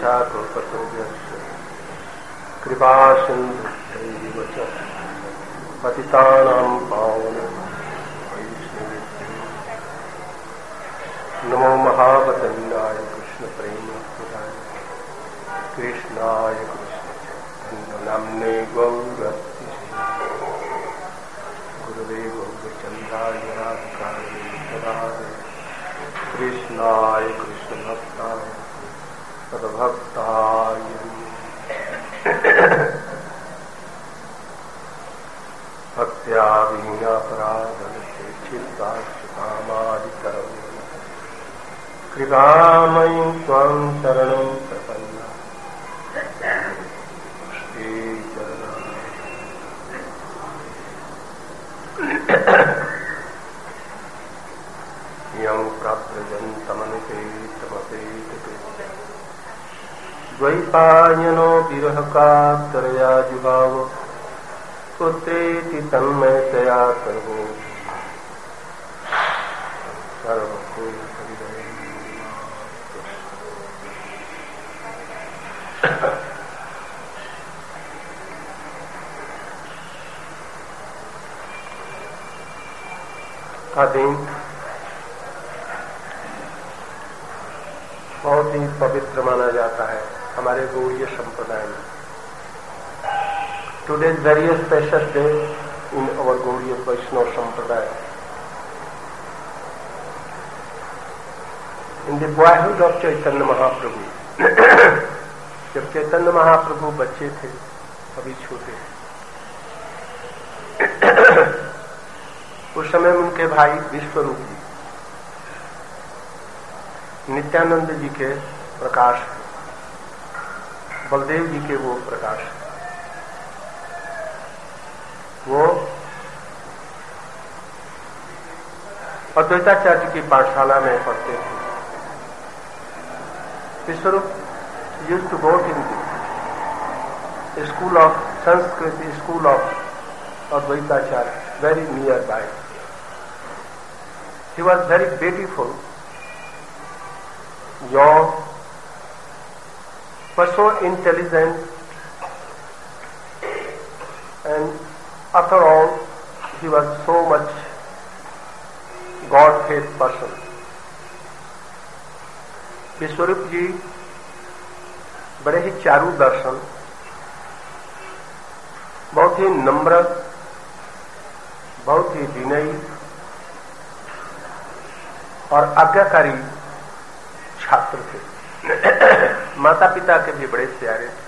वाञ्छाकल्पतरुभ्यश्च कृपा सिन्धुभ्यैव च पतितानां पावनेभ्यो नमो महावदन्याय कृष्ण प्रेमप्रदाय कृष्णाय कृष्ण चैतन्यनाम्ने गौरतिसे गुरुवे गौरचन्द्राय राधिकायै तदारे कृष्णाय कृष्ण भक्ताय तद्भक्ताय भक्त्या विहीनापराधनते चित्ताश्रुतामादितरं कृपामयीं त्वां शरणं प्रपन्ना यं प्राप्तजन्तमनुपेतमपेतते द्वैपायनो विरहकातरया जुहाव पुत्रेति तन्मयतया सर्वो का दिन बहुत ही पवित्र माना जाता है हमारे गौड़ीय संप्रदाय में। Today is very special day in our Gaudiya Vaishnava Sampradaya. In the boyhood of Chaitanya Mahaprabhu, जब चैतन्य महाप्रभु बच्चे थे, अभी छोटे, उस समय उनके भाई विश्वरूप जी नित्यानंद जी के प्रकाश, बलदेव जी के वो प्रकाश, वो अद्वैताचार्य की पाठशाला में पढ़ते थे। विश्वरूप used to go in the school of Sanskrit, school of Advaitacharya, very nearby. He was very beautiful, young, but so intelligent, and after all, he was so much God-faith person. विश्वरूप जी बड़े ही चारु दर्शन, बहुत ही नम्र, बहुत ही विनयी और आज्ञाकारी छात्र थे। माता पिता के भी बड़े प्यारे थे।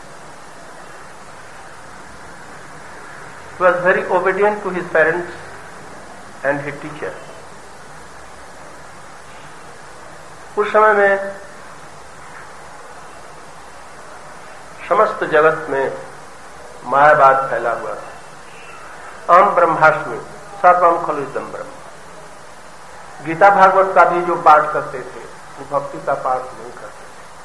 He was very obedient to his parents and his teacher. उस समय में समस्त जगत में मायावाद फैला हुआ था। अहम ब्रह्मास्मि सर्वम खलु इदं ब्रह्म। गीता भागवत का भी जो पाठ करते थे वो भक्ति का पाठ नहीं करते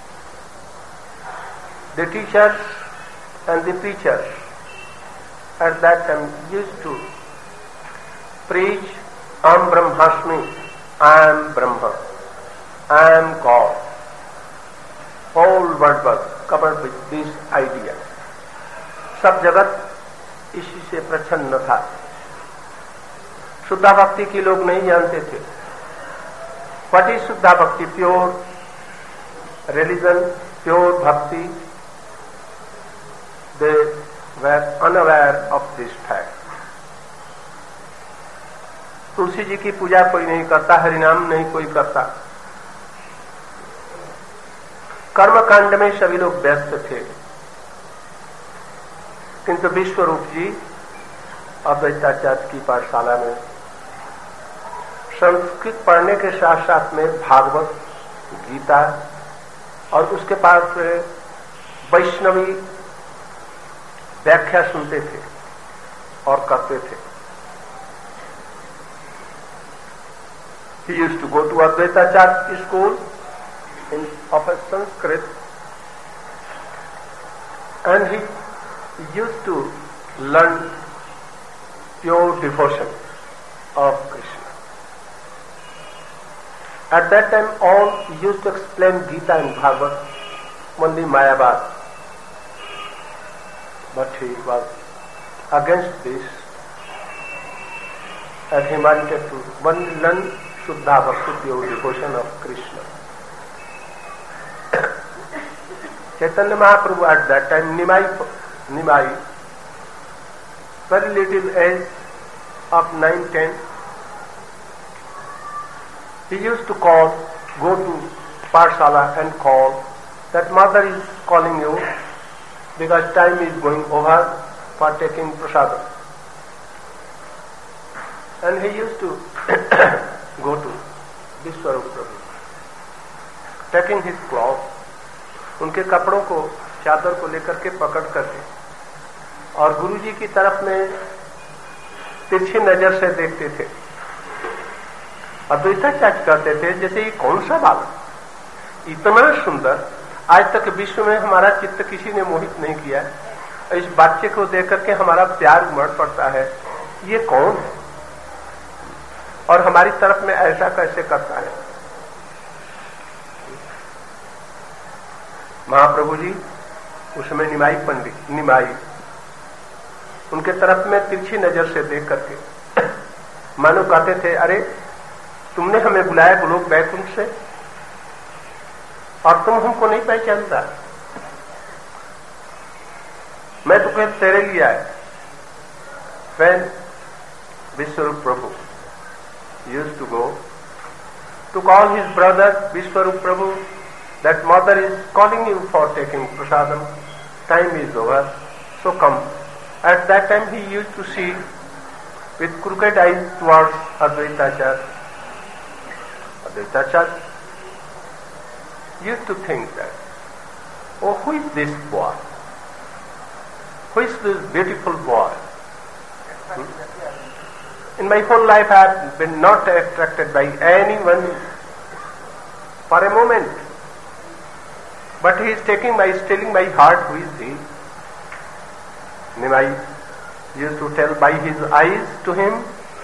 थे। The teachers and the preachers at that time used to preach Aham Brahmasmi, I am Brahma, I am God. Whole world was covered with this idea. सब जगत इसी से प्रसन्न था। शुद्धा भक्ति की लोग नहीं जानते थे। What is शुद्धा भक्ति? Pure religion, pure bhakti. They were unaware of this fact. Tulsi ji की पूजा कोई नहीं करता, हरिनाम नहीं कोई करता। कर्मकांड में सभी लोग व्यस्त थे, किंतु विश्वरूप जी अद्वैताचार्य की पाठशाला में संस्कृत पढ़ने के साथ साथ में भागवत, गीता और उसके पास वैष्णवी व्याख्या सुनते थे और करते थे। He used to go to Advaitacharya school of Sanskrit, and he used to learn pure devotion of Krishna. At that time, all used to explain Gita and Bhagavad only Mayavad. But he was against this, and he wanted to only learn Shuddha Bhakti, pure devotion of Krishna. Chaitanya Mahaprabhu at that time, Nimai, very little age of 9-10, he used to go to Pathshala and call that mother is calling you because time is going over for taking prasadam. And he used to go to Vishwarup Prabhu, taking his cloth, उनके कपड़ों को, चादर को लेकर के पकड़ करके, और गुरुजी की तरफ में तिरछी नजर से देखते थे। अद्वैताचार्य कहते थे जैसे ये कौन सा बालक, इतना सुंदर, आज तक विश्व में हमारा चित्त किसी ने मोहित नहीं किया, इस बच्चे को देख करके हमारा प्यार उमड़ पड़ता है, ये कौन है और हमारी तरफ में ऐसा कैसे करता है। महाप्रभु जी उसमें निमाई उनके तरफ में तिरछी नजर से देख करके मानो कहते थे, अरे तुमने हमें बुलाया गोलोक वैकुंठ से और तुम हमको नहीं पहचानता, मैं तुम्हें तेरे लिए आया। When Vishwarup Prabhu used to go to call his brother Vishwarup Prabhu, that mother is calling you for taking prasadam, time is over, so come. At that time he used to see with crooked eyes towards Advaitacharya. Advaitacharya used to think that, oh, who is this boy? Who is this beautiful boy? In my whole life I have been not attracted by anyone for a moment. But he is stealing my heart. Who is he? Nimai used to tell by his eyes to him,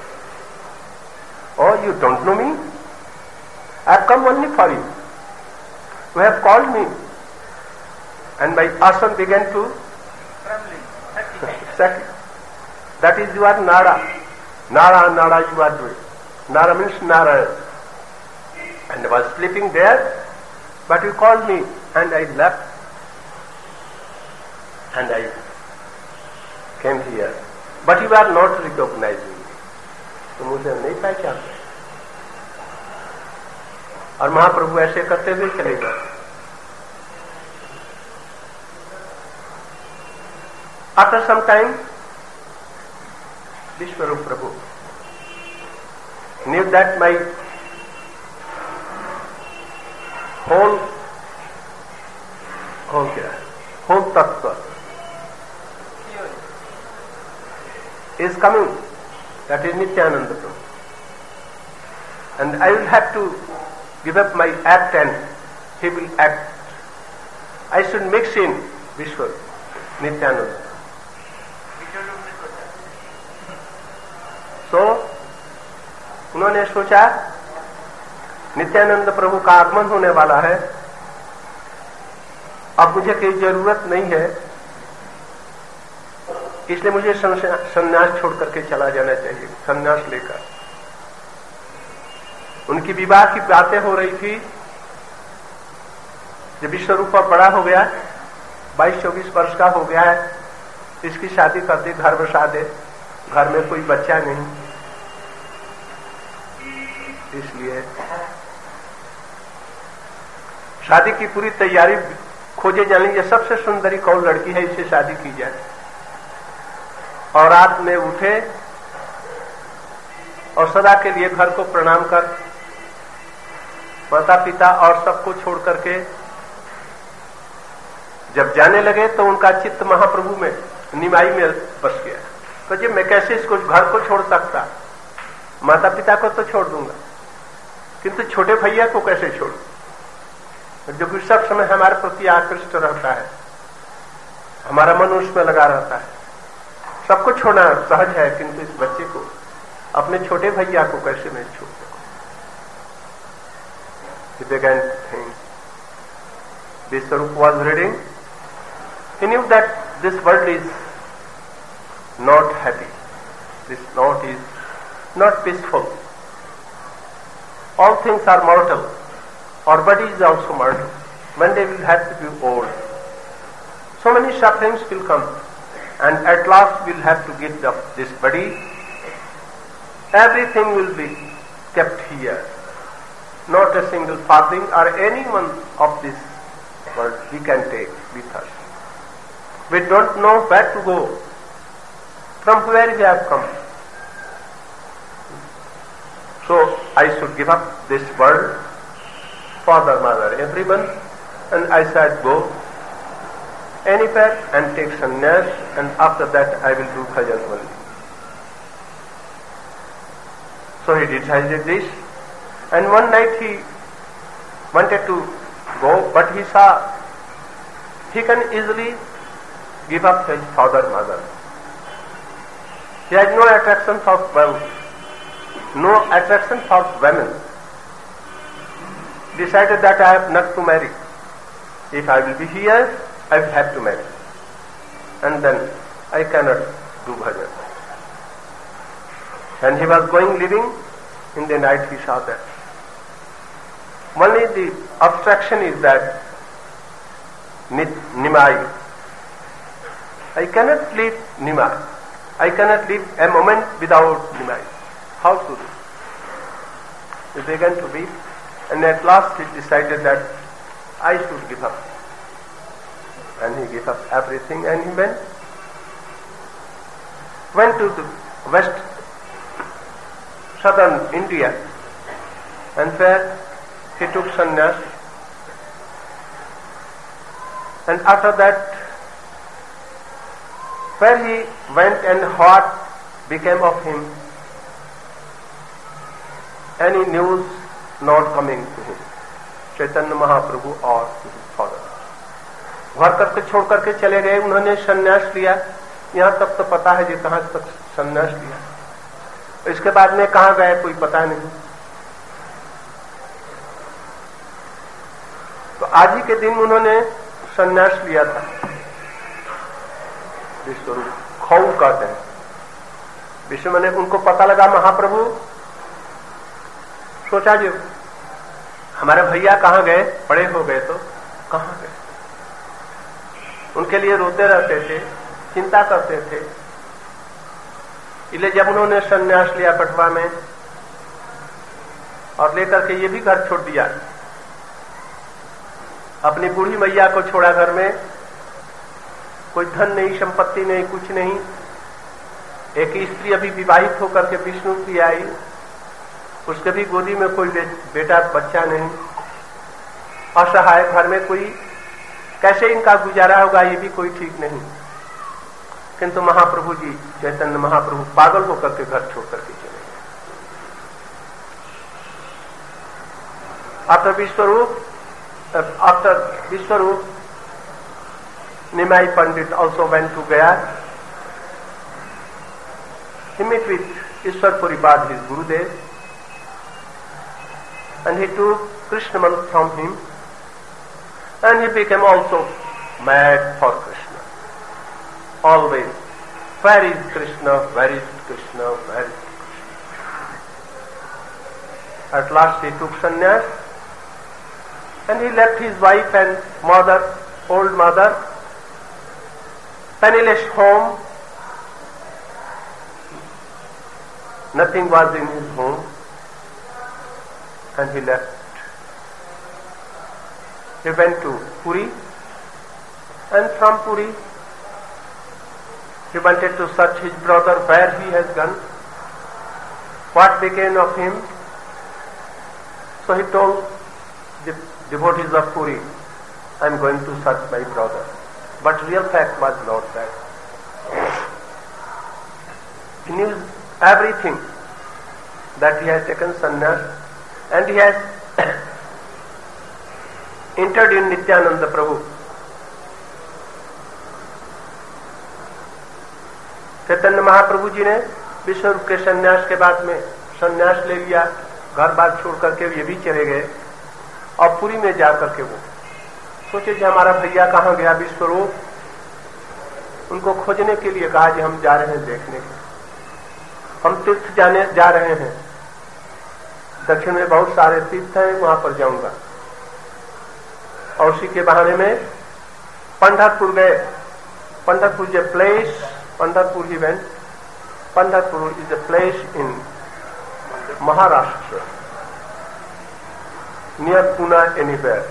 oh, you don't know me? I have come only for you. You have called me. And my asana began to tremble. That is your Nara. Nara you are doing. Nara means Narayan. And I was sleeping there, but you called me and I left. And I came here. But you are not recognizing me. तो मुझे नहीं पहचानते। और महाप्रभु ऐसे करते हुए चले गए। After some time, Vishwarup Prabhu knew that my whole tattva is coming, that is Nityananda Prabhu, and I will have to give up my act and he will act. I should mix in Vishwarup, Nityananda. तो उन्होंने सोचा नित्यानंद प्रभु का आगमन होने वाला है, अब मुझे कोई जरूरत नहीं है, इसलिए मुझे संन्यास छोड़ करके चला जाना चाहिए। संन्यास लेकर उनकी विवाह की बातें हो रही थी। जब विश्वरूप बड़ा हो गया, 22-24 वर्ष का हो गया है, इसकी शादी कर दी, घर बसा दे, घर में कोई बच्चा नहीं, इसलिए शादी की पूरी तैयारी खोजे जाने, ये सबसे सुंदरी कौन लड़की है, इससे शादी की जाए। और रात में उठे और सदा के लिए घर को प्रणाम कर माता पिता और सबको छोड़ करके जब जाने लगे तो उनका चित्त महाप्रभु में, निमाई में बस गया। तो जी मैं कैसे इसको घर को छोड़ सकता, माता पिता को तो छोड़ दूंगा, किंतु छोटे भैया को कैसे छोड़ूं, जो कि सब समय हमारे प्रति आकृष्ट रहता है, हमारा मन उसमें लगा रहता है। सबको छोड़ना सहज है, किंतु इस बच्चे को, अपने छोटे भैया को कैसे मैं छोड़ सकूं। He began to think, Vishwarup was reading, he knew that this world is not happy. This world is not peaceful. All things are mortal. Our body is also mortal. One day we will have to be old. So many sufferings will come, and at last we will have to give up this body. Everything will be kept here. Not a single farthing or any one of this world we can take with us. We don't know where to go, from where we have come. So I should give up this world, father, mother, everyone, and I said go anywhere and take sannyas, and after that I will do bhajan only. So he decided this, and one night he wanted to go, but he saw he can easily give up his father, mother. He had no attraction for wealth, no attraction for women. Decided that I have not to marry. If I will be here, I will have to marry, and then I cannot do bhajan. When he was going living, in the night he saw that. Only the obstruction is that Nimai. I cannot leave Nimai. I cannot live a moment without Nimai. How to do? He began to weep, and at last he decided that I should give up. And he gave up everything, and he went to the west, southern India, and where he took sannyas. And after that, where he went and what became of him, any news not coming to him. Chaitanya Mahaprabhu और father घर करके छोड़ करके चले गए, उन्होंने संन्यास लिया. यहाँ तक तो पता है जी कहाँ तक संन्यास लिया, इसके बाद में कहाँ गए कोई पता नहीं. तो आज ही के दिन उन्होंने संन्यास लिया था. विश्वरूप खौ कहते हैं. विश्व में उनको पता लगा महाप्रभु, सोचा जो हमारे भैया कहाँ गए, बड़े हो गए तो कहाँ गए. उनके लिए रोते रहते थे, चिंता करते थे. इसलिए जब उन्होंने संन्यास लिया कटवा में और लेकर के ये भी घर छोड़ दिया, अपनी बूढ़ी मैया को छोड़ा घर में, कोई धन नहीं, संपत्ति नहीं, कुछ नहीं. एक स्त्री अभी विवाहित होकर के विष्णु की आई, उसके भी गोदी में कोई बेटा बच्चा नहीं. असहाय घर में कोई, कैसे इनका गुजारा होगा ये भी कोई ठीक नहीं. किंतु महाप्रभु जी चैतन्य महाप्रभु पागल होकर के घर छोड़ करके चले गए. After Vishwarup Nimai Pandit also went to Gaya. He met with Ishwar Puripad, his Gurudev, and he took Krishna mantra from him, and he became also mad for Krishna. Always, where is Krishna, where is Krishna, where is Krishna. At last he took sannyas, and he left his wife and mother, old mother, penniless home. Nothing was in his home, and he left. He went to Puri, and from Puri he wanted to search his brother where he has gone, what became of him. So he told the devotees of Puri, I am going to search my brother. But real fact was not that. He knew everything, that he has taken sannyas, and he has entered in Nityananda Prabhu. Chaitanya Mahaprabhu ji ने विश्वरूप के संन्यास के बाद में संन्यास ले लिया, घर बार छोड़ करके ये भी चले गए, और पुरी में जाकर के वो सोचे कि हमारा भैया कहाँ गया विश्वरूप, उनको खोजने के लिए कहा कि हम जा रहे हैं देखने के, हम तीर्थ जाने जा रहे हैं, दक्षिण में बहुत सारे तीर्थ हैं, वहां पर जाऊंगा। और उसी के बहाने में पंढरपुर गए। Pandharpur is a place, Pandharpur ही went. Pandharpur is a place in Maharashtra, near Pune, anywhere.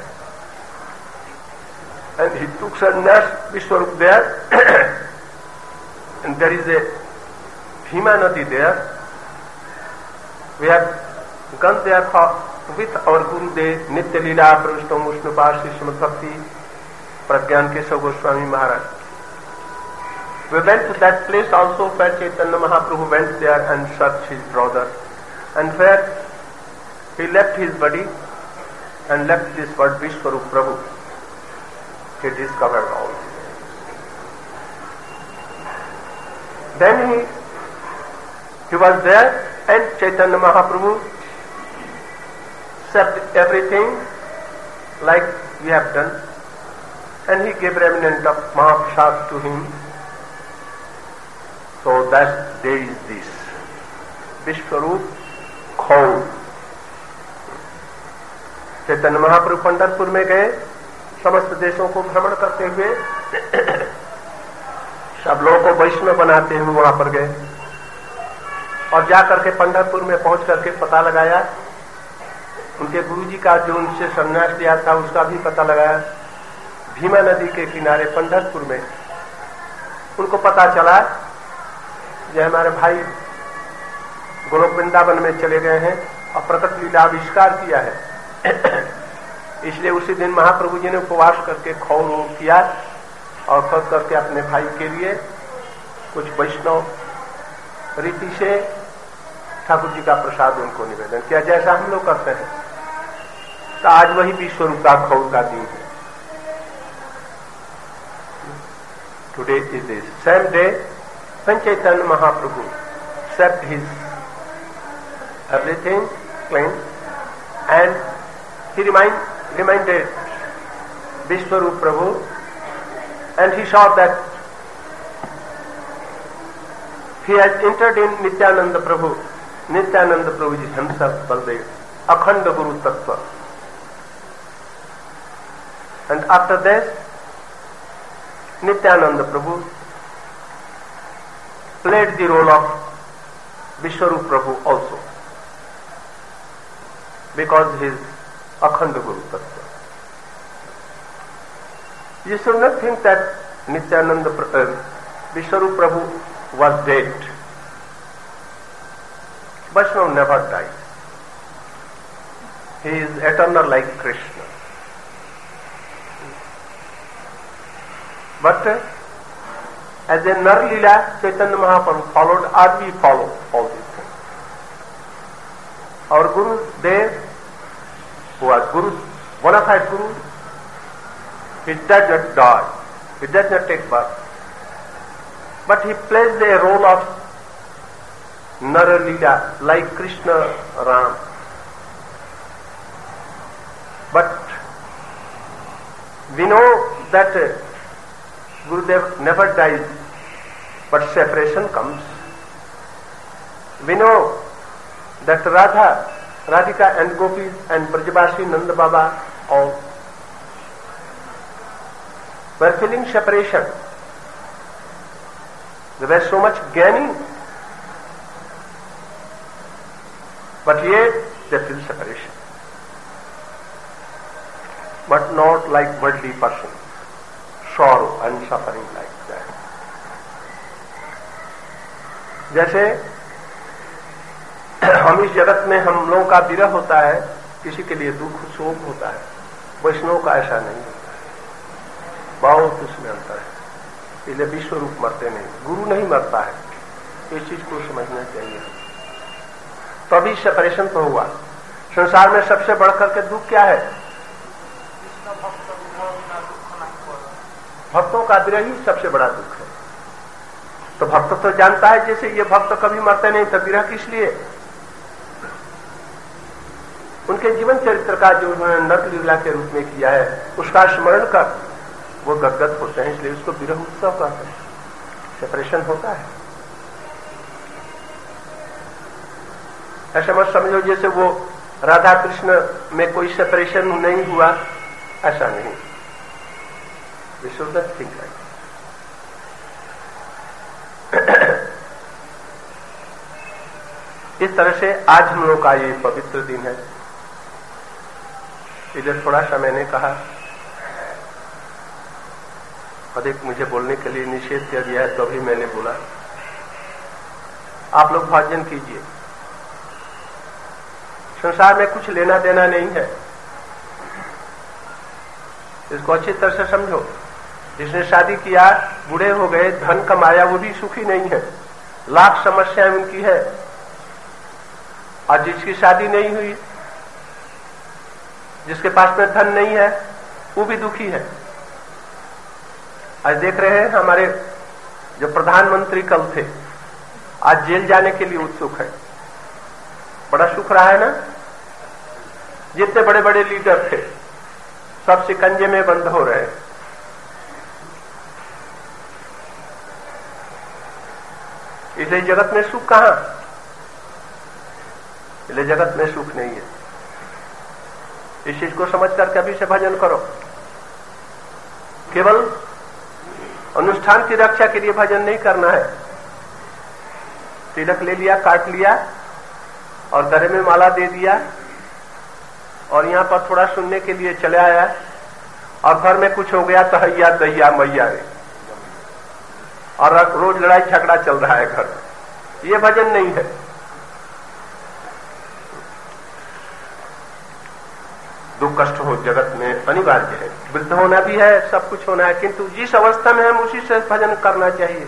And he took sannyas, Vishwarup there, and there is a Bhima Nadi there. We have gone there with our Gurudev, Nitya Leela, Pravishtam Vishnupad, Sri Srimad Bhakti, Pragyan Keshav Goswami Maharaj. We went to that place also where Chaitanya Mahaprabhu went there and searched his brother, and where he left his body and left this word Vishwarup Prabhu. He discovered all. Then he was there, and Chaitanya Mahaprabhu said everything like we have done, and he gave remnant of Mahaprasad to him. So that day is this Vishwarup Khaur. Chaitanya Mahaprabhu Pandharpur में गए, समस्त देशों को भ्रमण करते हुए, सब लोगों को वैष्णव बनाते हुए वहां पर गए, और जाकर के पंढरपुर में पहुंच करके पता लगाया, उनके गुरुजी का जो उनसे संन्यास लिया था उसका भी पता लगाया। भीमा नदी के किनारे पंढरपुर में उनको पता चला कि हमारे भाई गोलोक वृंदावन में चले गए हैं और प्रकट लीला आविष्कार किया है। इसलिए उसी दिन महाप्रभु जी ने उपवास करके खौर किया और खोद करके अपने भाई के लिए कुछ वैष्णव रीति से ठाकुर जी का प्रसाद उनको निवेदन किया, जैसा हम लोग करते हैं। तो आज वही विश्वरूप का खौर का दिन है। Today is this same day when Chaitanya Mahaprabhu set his everything clean, and he reminded Vishwarup Prabhu, and he saw that he has entered in Nityananda Prabhu. Nityananda Prabhu is himself Baldev, Akhanda Guru Tattva. And after this, Nityananda Prabhu played the role of Vishwarup Prabhu also, because he is Akhanda Guru Tattva. You should not think that Nityananda Vishwarup Prabhu was dead. Vaishnava never dies. He is eternal like Krishna. But as a Nar Leela, Chaitanya Mahaprabhu followed, or we follow all these things. Our Guru Dev, who was Guru, bona fide Guru, he does not die, he does not take birth. But he plays the role of Nar Leela, like Krishna Ram. But we know that Gurudev never dies, but separation comes. We know that Radhika and Gopis and Brajavasi Nanda Baba all were feeling separation. They were so much gaining, but yet they feel separation. But not like worldly person, sorrow and suffering like that. जैसे हम इस जगत में हम लोगों का विरह होता है, किसी के लिए दुख शोक होता है, वैष्णव का ऐसा नहीं होता है, बहुत उसमें अंतर है। इसलिए विश्वरूप मरते नहीं, गुरु नहीं मरता है, इस चीज को समझना चाहिए। तो अभी सेपरेशन तो हुआ। संसार में सबसे बढ़कर के दुख क्या है? भक्तों का विरह ही सबसे बड़ा दुख है। तो भक्त तो जानता है जैसे ये भक्त कभी मरते नहीं, तो विरह किस लिए? उनके जीवन चरित्र का जो उन्होंने नृत्य के रूप में किया है उसका स्मरण कर वो गदगद होते हैं, इसलिए उसको विरह उत्सव कहते हैं। सेपरेशन होता है। ऐसा मत समझो जैसे वो राधा कृष्ण में कोई सेपरेशन नहीं हुआ, ऐसा नहीं। We should not think like. इस तरह से आज हम लोग का ये पवित्र दिन है। इधर थोड़ा सा मैंने कहा, अधिक मुझे बोलने के लिए निषेध किया गया है, तो भी मैंने बोला। आप लोग भोजन कीजिए। संसार में कुछ लेना देना नहीं है, इसको अच्छी तरह से समझो। जिसने शादी किया, बूढ़े हो गए, धन कमाया, वो भी सुखी नहीं है, लाख समस्याएं उनकी है। और जिसकी शादी नहीं हुई, जिसके पास में धन नहीं है, वो भी दुखी है। आज देख रहे हैं हमारे जो प्रधानमंत्री कल थे, आज जेल जाने के लिए उत्सुक है। बड़ा सुख रहा है ना। जितने बड़े बड़े लीडर थे सब शिकंजे में बंद हो रहे हैं। इसलिए जगत में सुख कहां? इसलिए जगत में सुख नहीं है। इस चीज को समझकर कभी से भजन करो। केवल अनुष्ठान की रक्षा के लिए भजन नहीं करना है। तिलक ले लिया, काट लिया और गले में माला दे दिया और यहां पर थोड़ा सुनने के लिए चले आया और घर में कुछ हो गया तो हैया दैया मैया रे, और रोज लड़ाई झगड़ा चल रहा है घर में। ये भजन नहीं है। दुख कष्ट हो जगत में अनिवार्य है, वृद्ध होना भी है, सब कुछ होना है, किंतु जिस अवस्था में हम उसी से भजन करना चाहिए,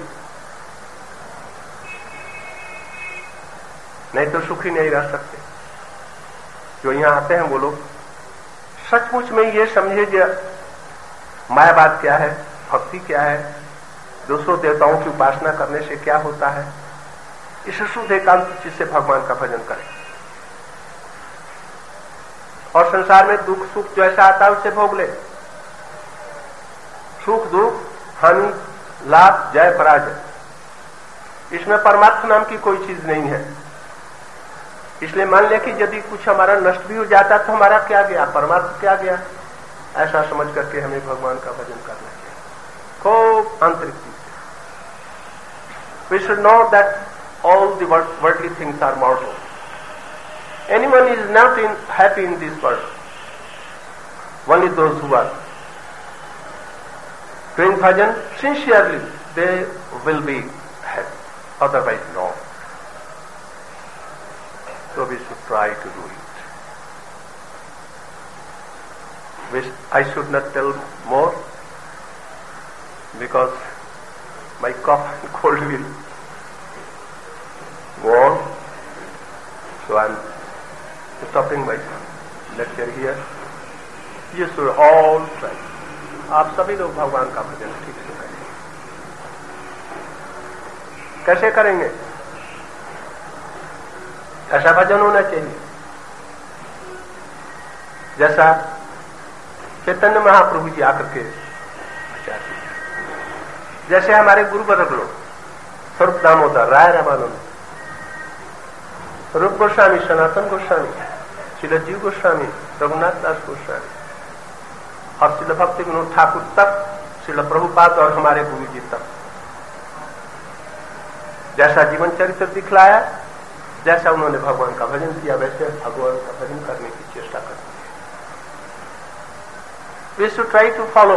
नहीं तो सुखी नहीं रह सकते। जो यहां आते हैं वो लोग सचमुच में ये समझे कि मायावाद क्या है, भक्ति क्या है, दूसरों देवताओं की उपासना करने से क्या होता है। इस शुद्ध एकांत चित्त से भगवान का भजन करें और संसार में दुख सुख जैसा आता है उससे भोग ले। सुख दुख, हानि लाभ, जय पराजय, इसमें परमात्मा नाम की कोई चीज नहीं है। इसलिए मान लिया कि यदि कुछ हमारा नष्ट भी हो जाता तो हमारा क्या गया, परमात्मा क्या गया, ऐसा समझ करके हमें भगवान का भजन करना चाहिए खूब आंतरिक चीज। We should know that all the worldly things are mortal. Anyone is not happy in this world. Only those who are doing bhajan sincerely, they will be happy. Otherwise, no. So we should try to do it. I should not tell more because my cough and cold will go on. So I'm stopping my lecture here. You should all try. आप सभी लोग भगवान का भजन ठीक से करें। कैसे करेंगे? ऐसा भजन होना चाहिए जैसा चैतन्य महाप्रभु जी आकर के जैसे हमारे गुरु वर्ग लोग स्वरूप दामोदर, राय रामानंद, रूप गोस्वामी, सनातन गोस्वामी, श्रील जीव गोस्वामी, रघुनाथ दास गोस्वामी और श्रील भक्ति विनोद ठाकुर तक, श्रील प्रभुपाद और हमारे गुरु जी तक जैसा जीवन चरित्र दिखलाया, जैसा उन्होंने भगवान का भजन किया, वैसे भगवान का भजन करने की चेष्टा करनी है। We should try to follow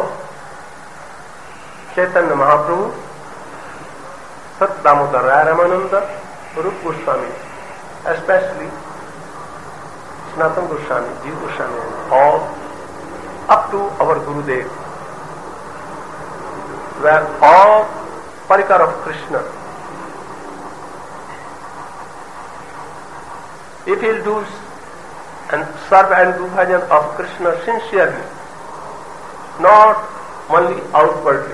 Chaitanya Mahaprabhu, सत दामोदर, राय रामानंद, रूप Goswami, especially Sanatana Goswami, Jiva Goswami, all up to our Gurudev, were all parikar of Krishna. If he'll do and serve and do bhajan of Krishna sincerely, not only outwardly,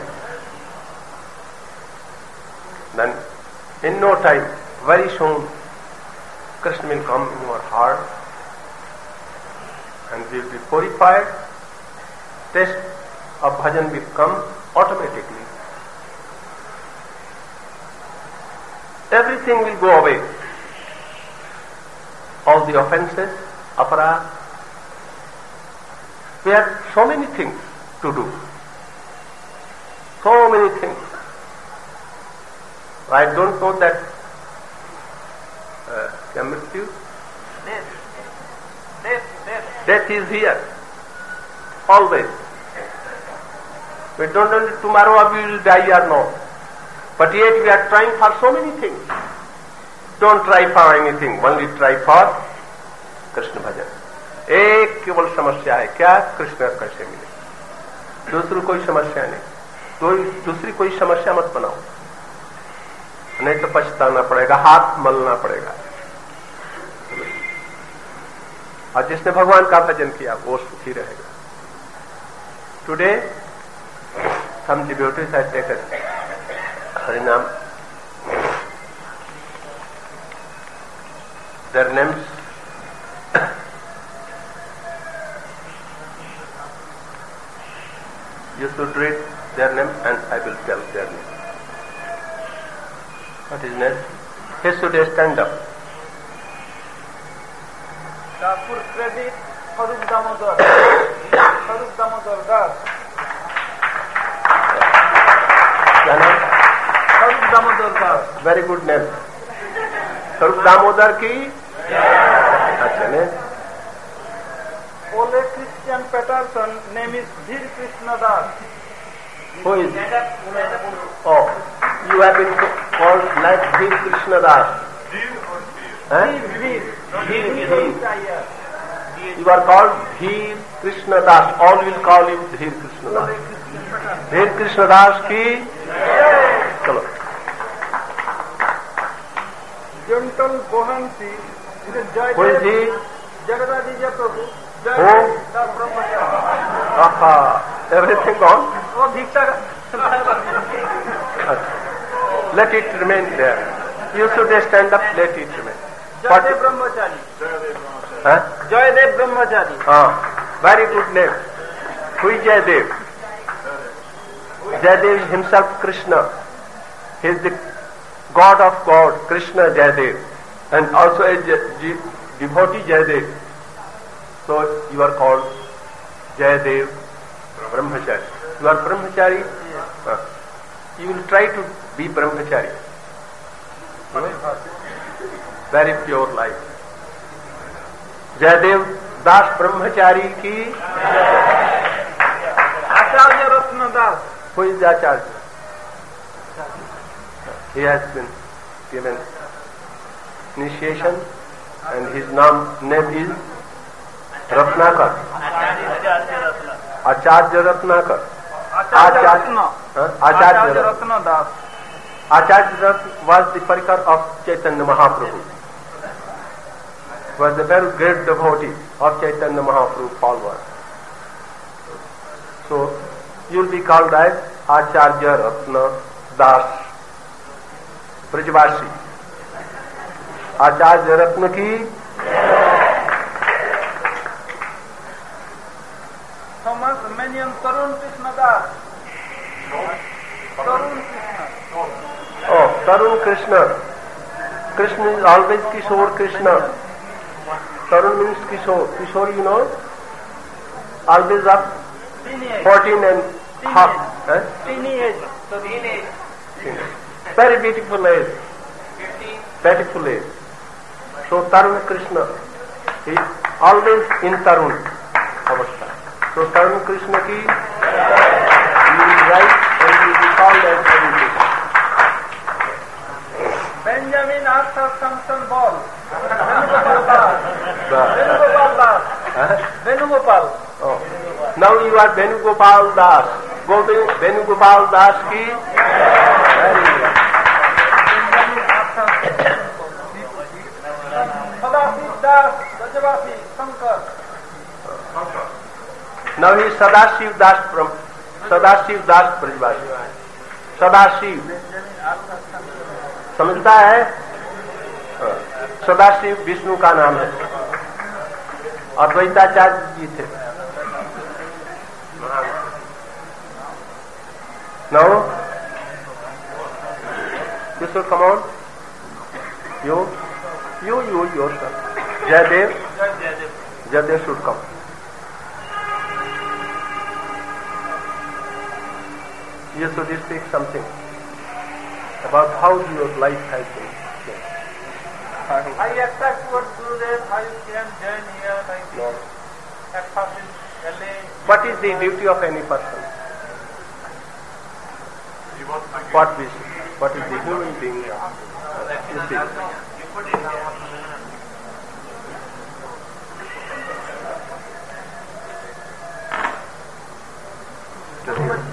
then in no time, very soon, Krishna will come in your heart and we will be purified. Taste of bhajan will come automatically. Everything will go away. All the offenses, aparadh. We have so many things to do. So many things. I don't know that mrityu. Death is here. Always. We don't know tomorrow we will die or not. But yet we are trying for so many things. Don't try for anything. Only try for Krishna bhajan. एक केवल समस्या है, क्या? कृष्ण कैसे मिले? दूसरी कोई समस्या नहीं. दूसरी कोई समस्या मत बनाओ, नहीं तो पछताना पड़ेगा, हाथ मलना पड़ेगा. और जिसने भगवान का भजन किया वो सुखी रहेगा. Today some devotees have taken Harinam. Their names you should read their name and I will tell their name. What is name? He should stand up. Full credit, Sarup Damodar. Sarup Damodar Das. Sarup Damodar Das. Very good name. Sarup Damodar ki? अच्छा ने. Ole Christian Patterson, name is Dhir Krishna Das. Who is? Oh, you have been called like Dhir Krishna Das. Dhir. You are called Dhir Krishna Das. All will call you Dhir Krishna Das. Dhir Krishna Das ki? Chalo. Gentle Bohansi, Who is he? Jagadadija Prabhu. Who? Aha, everything gone? Oh, Bhiksha. Let it remain there. You should stand up, let it remain. Jayadev Brahmachari. Huh? Jayadev Brahmachari. Very good name. Who is Jayadev? Jayadev is himself Krishna. He is the God of God, Krishna Jayadev. And also a devotee Jayadev. So you are called Jayadev Brahmachari. You are Brahmachari? Yes. You will try to be Brahmachari. Very pure life. Jayadev Das Brahmachari ki? Acharya Ratna Das. Who is the Acharya? He has been given initiation and his name is Ratnakar. Acharya Ratnakar. Acharya Ratna Das. Acharya Ratna was the parikar of Chaitanya Mahaprabhu. Was a very great devotee of Chaitanya Mahaprabhu follower. So you will be called as Acharya Ratna Das Brajvasi. Acharya Ratna ki? Thomas Manion Tarun Krishna Das. Tarun Krishna. Oh, Tarun Krishna. Krishna is always Kishore Krishna. Tarun means Kishore. Kishore, you know, always up 14 and half. Teenage. Very beautiful age. Beautiful age. So Tarun Krishna is always in Tarun avastha. So Tarun Krishna ki you will write and you will be called as Tarun Krishna. Benjamin Arthur Samson Ball. Venugopal Das. Venugopal. Oh. Now you are Venugopal Das. Go to Venugopal Das ki. Very good. Sadashiv Das. Rajavasi. Shankar. Now he is Sadashiv Das from Sadashiv Das Brajvasi. Sadashiv. समझता है? सदाशिव विष्णु का नाम है अद्वैताचार्य जी थे. No? You should come on. You yourself. Jayadev should come. You should speak something about how your life has been. I accept what Gurudev, I can join here like No. at first in LA. What is the duty of any person? What is the human being? You see. To